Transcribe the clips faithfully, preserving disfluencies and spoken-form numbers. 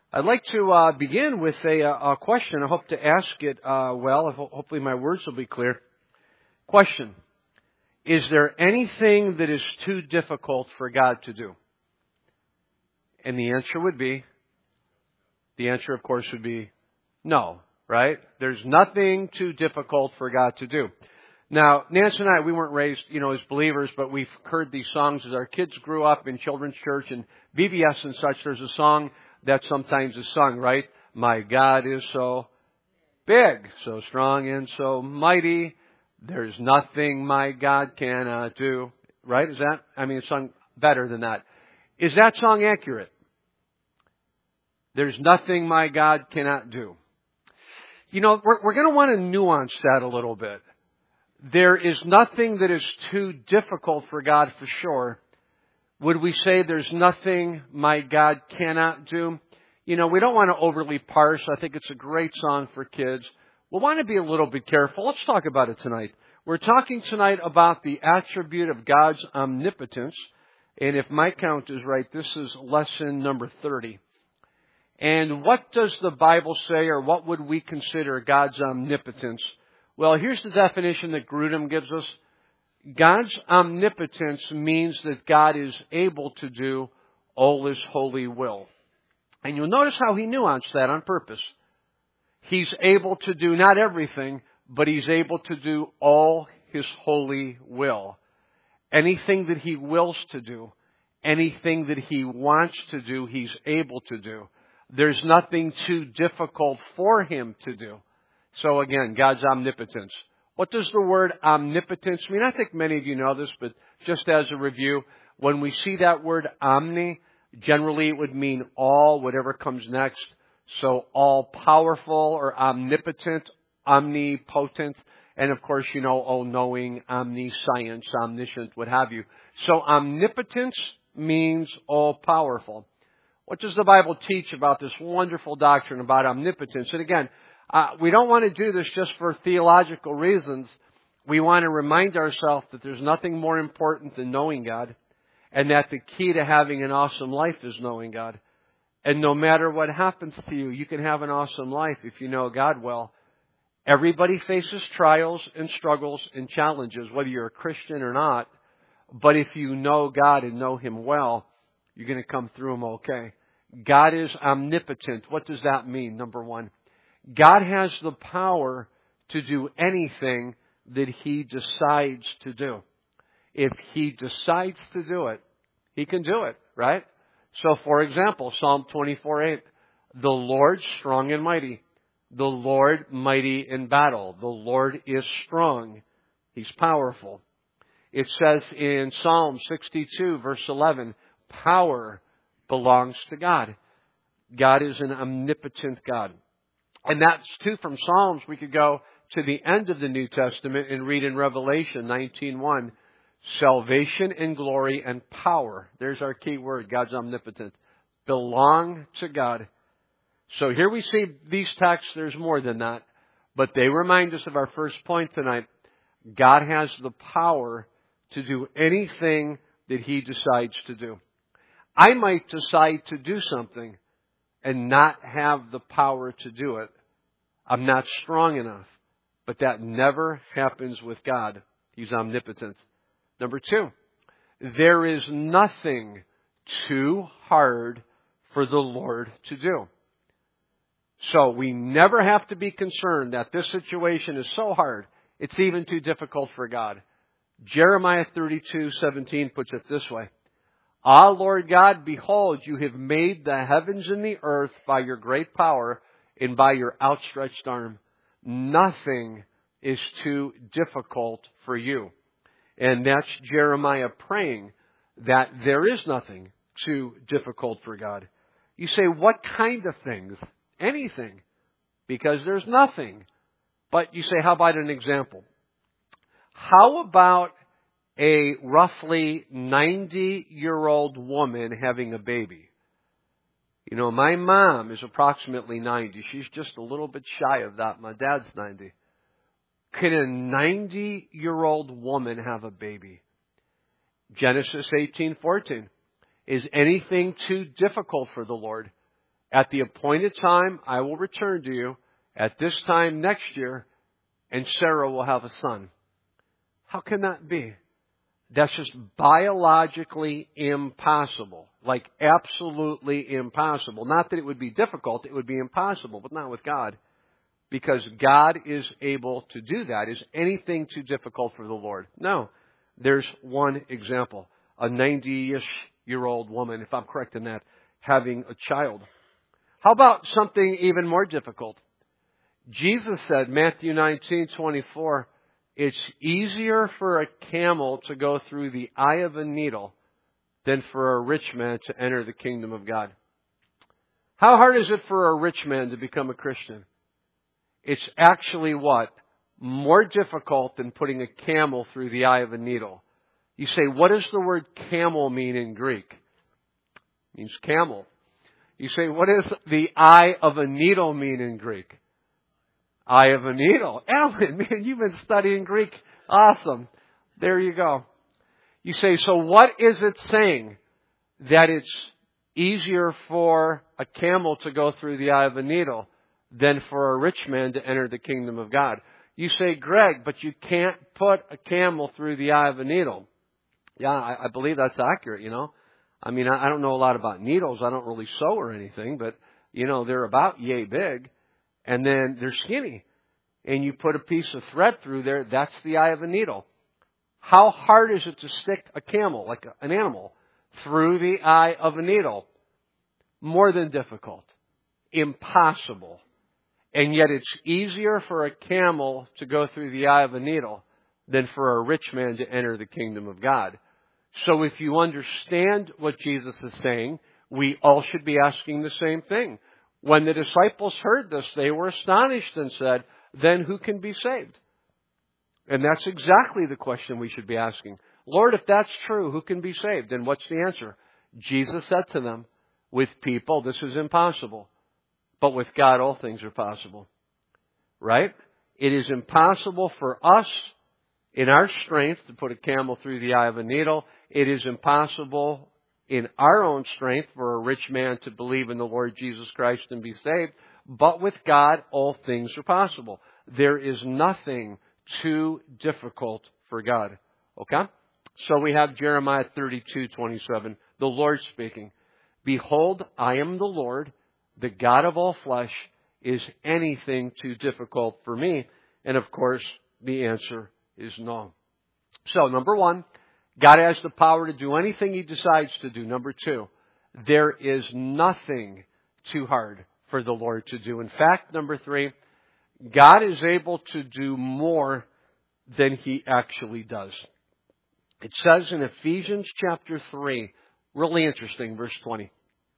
I'd like to uh, begin with a, a question. I hope to ask it uh, well. Hopefully my words will be clear. Question. Is there anything that is too difficult for God to do? And the answer would be, the answer of course would be no, right? There's nothing too difficult for God to do. Now, Nancy and I, we weren't raised, you know, as believers, but we've heard these songs as our kids grew up in children's church and V B S and such. There's a song that sometimes is sung, right? My God is so big, so strong and so mighty. There's nothing my God cannot do. Right? Is that, I mean, it's sung better than that. Is that song accurate? There's nothing my God cannot do. You know, we're, we're going to want to nuance that a little bit. There is nothing that is too difficult for God for sure. Would we say there's nothing my God cannot do? You know, we don't want to overly parse. I think it's a great song for kids. We'll want to be a little bit careful. Let's talk about it tonight. We're talking tonight about the attribute of God's omnipotence. And if my count is right, this is lesson number thirty. And what does the Bible say, or what would we consider God's omnipotence? Well, here's the definition that Grudem gives us. God's omnipotence means that God is able to do all His holy will. And you'll notice how he nuanced that on purpose. He's able to do not everything, but He's able to do all His holy will. Anything that He wills to do, anything that He wants to do, He's able to do. There's nothing too difficult for Him to do. So again, God's omnipotence. What does the word omnipotence mean? I think many of you know this, but just as a review, when we see that word omni, generally it would mean all, whatever comes next. So all-powerful or omnipotent, omnipotent, and of course, you know, all-knowing, omniscience, omniscient, what have you. So omnipotence means all-powerful. What does the Bible teach about this wonderful doctrine about omnipotence? And again, Uh, we don't want to do this just for theological reasons. We want to remind ourselves that there's nothing more important than knowing God, and that the key to having an awesome life is knowing God. And no matter what happens to you, you can have an awesome life if you know God well. Everybody faces trials and struggles and challenges, whether you're a Christian or not. But if you know God and know Him well, you're going to come through them okay. God is omnipotent. What does that mean? Number one. God has the power to do anything that He decides to do. If He decides to do it, He can do it, right? So, for example, Psalm twenty-four eight, the Lord strong and mighty, the Lord mighty in battle, the Lord is strong, He's powerful. It says in Psalm sixty-two, verse eleven, power belongs to God. God is an omnipotent God. And that's too from Psalms. We could go to the end of the New Testament and read in Revelation nineteen one, salvation and glory and power. There's our key word, God's omnipotent. Belong to God. So here we see these texts, there's more than that. But they remind us of our first point tonight. God has the power to do anything that He decides to do. I might decide to do something and not have the power to do it. I'm not strong enough. But that never happens with God. He's omnipotent. Number two, there is nothing too hard for the Lord to do. So we never have to be concerned that this situation is so hard, it's even too difficult for God. Jeremiah thirty-two seventeen puts it this way. Ah, Lord God, behold, you have made the heavens and the earth by your great power and by your outstretched arm. Nothing is too difficult for you. And that's Jeremiah praying that there is nothing too difficult for God. You say, what kind of things? Anything. Because there's nothing. But you say, how about an example? How about a roughly ninety-year-old woman having a baby? You know, my mom is approximately ninety. She's just a little bit shy of that. My dad's ninety. Can a ninety-year-old woman have a baby? Genesis eighteen fourteen. Is anything too difficult for the Lord? At the appointed time, I will return to you at this time next year, and Sarah will have a son. How can that be? That's just biologically impossible. Like absolutely impossible. Not that it would be difficult, it would be impossible, but not with God. Because God is able to do that. Is anything too difficult for the Lord? No. There's one example. A ninety-ish year old woman, if I'm correct in that, having a child. How about something even more difficult? Jesus said, Matthew nineteen twenty-four, it's easier for a camel to go through the eye of a needle than for a rich man to enter the kingdom of God. How hard is it for a rich man to become a Christian? It's actually what? More difficult than putting a camel through the eye of a needle. You say, what does the word camel mean in Greek? It means camel. You say, what does the eye of a needle mean in Greek? Eye of a needle. Alan, man, you've been studying Greek. Awesome. There you go. You say, so what is it saying? That it's easier for a camel to go through the eye of a needle than for a rich man to enter the kingdom of God. You say, Greg, but you can't put a camel through the eye of a needle. Yeah, I, I believe that's accurate, you know. I mean, I, I don't know a lot about needles. I don't really sew or anything, but, you know, they're about yay big. And then they're skinny. And you put a piece of thread through there, that's the eye of a needle. How hard is it to stick a camel, like an animal, through the eye of a needle? More than difficult. Impossible. And yet it's easier for a camel to go through the eye of a needle than for a rich man to enter the kingdom of God. So if you understand what Jesus is saying, we all should be asking the same thing. When the disciples heard this, they were astonished and said, then who can be saved? And that's exactly the question we should be asking. Lord, if that's true, who can be saved? And what's the answer? Jesus said to them, with people, this is impossible. But with God, all things are possible. Right? It is impossible for us, in our strength, to put a camel through the eye of a needle. It is impossible in our own strength for a rich man to believe in the Lord Jesus Christ and be saved. But with God, all things are possible. There is nothing too difficult for God. Okay? So we have Jeremiah thirty-two twenty-seven. The Lord speaking. Behold, I am the Lord, the God of all flesh. Is anything too difficult for me? And of course, the answer is no. So, number one, God has the power to do anything He decides to do. Number two, there is nothing too hard for the Lord to do. In fact, number three, God is able to do more than He actually does. It says in Ephesians chapter three, really interesting, verse twenty.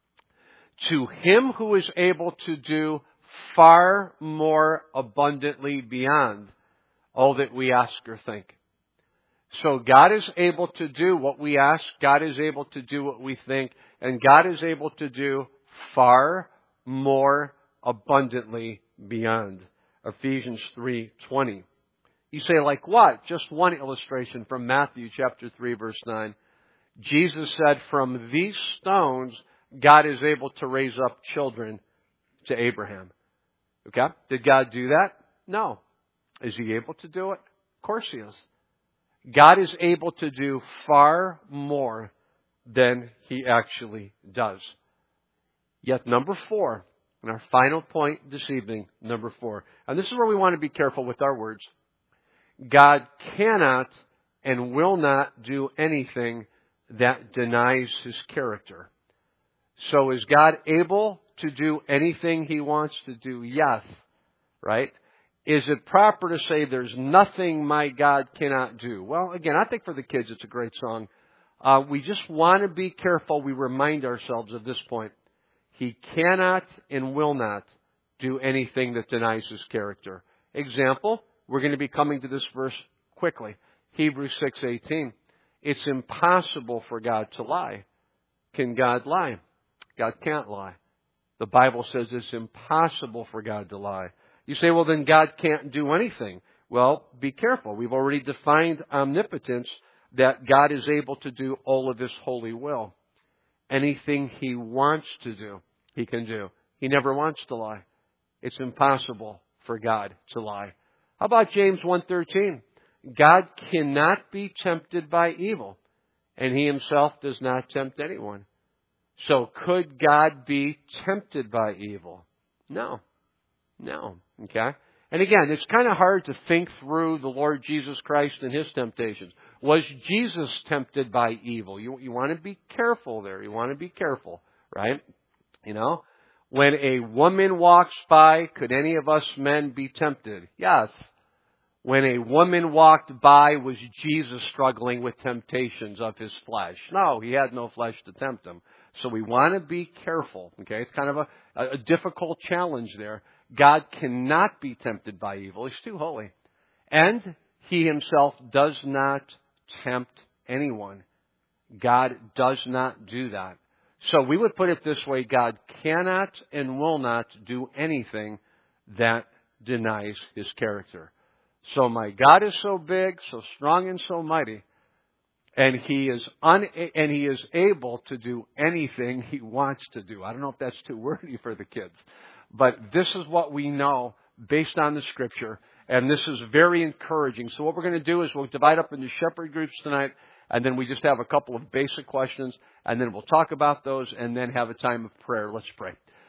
To Him who is able to do far more abundantly beyond all that we ask or think. So God is able to do what we ask, God is able to do what we think, and God is able to do far more abundantly beyond. Ephesians three twenty. You say, like what? Just one illustration from Matthew chapter three, verse nine. Jesus said, from these stones, God is able to raise up children to Abraham. Okay? Did God do that? No. Is He able to do it? Of course He is. God is able to do far more than He actually does. Yet number four, and our final point this evening, number four, and this is where we want to be careful with our words. God cannot and will not do anything that denies His character. So is God able to do anything He wants to do? Yes. Right? Is it proper to say there's nothing my God cannot do? Well, again, I think for the kids it's a great song. Uh, we just want to be careful we remind ourselves of this point. He cannot and will not do anything that denies His character. Example, we're going to be coming to this verse quickly. Hebrews six eighteen. It's impossible for God to lie. Can God lie? God can't lie. The Bible says it's impossible for God to lie. You say, well, then God can't do anything. Well, be careful. We've already defined omnipotence, that God is able to do all of His holy will. Anything He wants to do. He can do. He never wants to lie. It's impossible for God to lie. How about James one thirteen? God cannot be tempted by evil, and He Himself does not tempt anyone. So could God be tempted by evil? No. No. Okay? And again, it's kind of hard to think through the Lord Jesus Christ and His temptations. Was Jesus tempted by evil? You, you want to be careful there. You want to be careful, right? You know? When a woman walks by, could any of us men be tempted? Yes. When a woman walked by, was Jesus struggling with temptations of His flesh? No, He had no flesh to tempt Him. So we want to be careful. Okay? It's kind of a, a difficult challenge there. God cannot be tempted by evil. He's too holy. And He Himself does not tempt anyone. God does not do that. So we would put it this way: God cannot and will not do anything that denies His character. So my God is so big, so strong, and so mighty, and He is un- and He is able to do anything He wants to do. I don't know if that's too wordy for the kids, but this is what we know based on the Scripture, and this is very encouraging. So what we're going to do is we'll divide up into shepherd groups tonight, and then we just have a couple of basic questions, and then we'll talk about those, and then have a time of prayer. Let's pray.